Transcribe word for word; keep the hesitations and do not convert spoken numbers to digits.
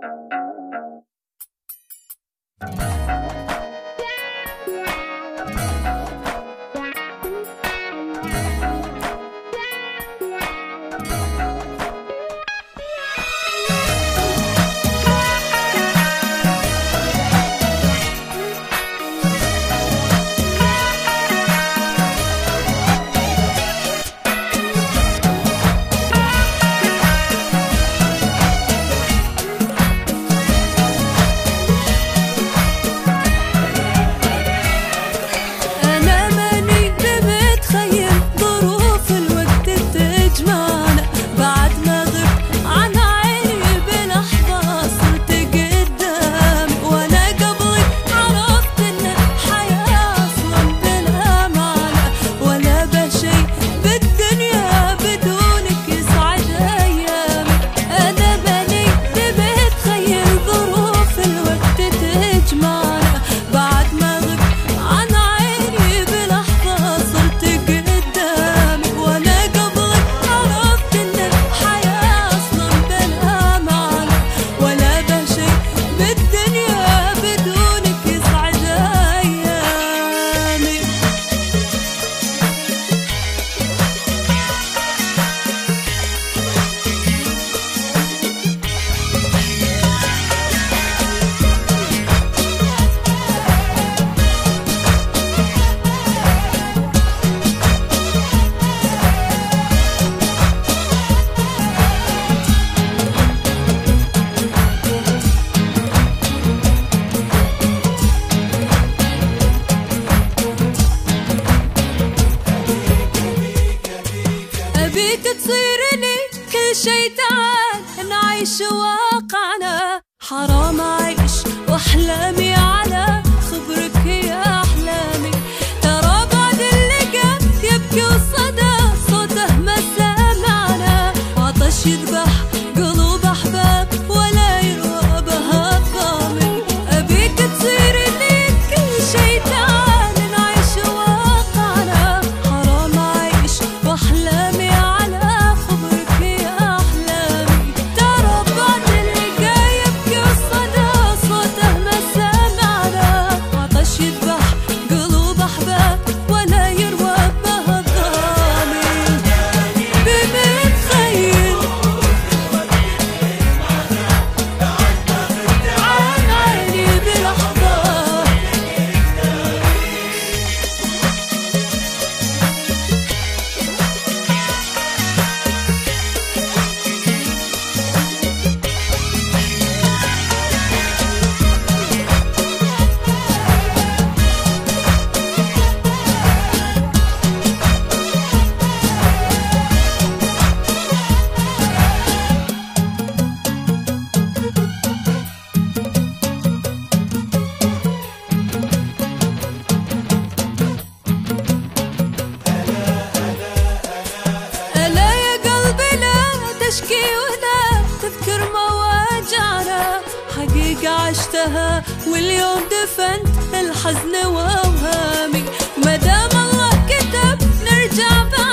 بيك تصير لي كل شي، تعال نعيش واقعنا. حرام أعيش وأحلامي على خبرك يا أحلامي. ترى بعد اللقا يبكي والصدى صوته ما سمعنا. عطش يذبح قلوب أحباب ولا يروى بها الضامن. أبيك تصير لي كل شي، تعال نعيش واقعنا. حرام أعيش وأحلامي على خبرك يا أحلامي. ترى بعد اللقا يبكي والصدى صوته ما سمعنا. عطش يذبح قلوب أحباب ولا يروى بها الضامن. بمتخيل عن عيني بلحظة. ألا يا قلبي لا تشكي ولا تذكر مواجعنا. حقيقة عشتها واليوم دفنت الحزن وأوهامي. مادام الله كتب نرجع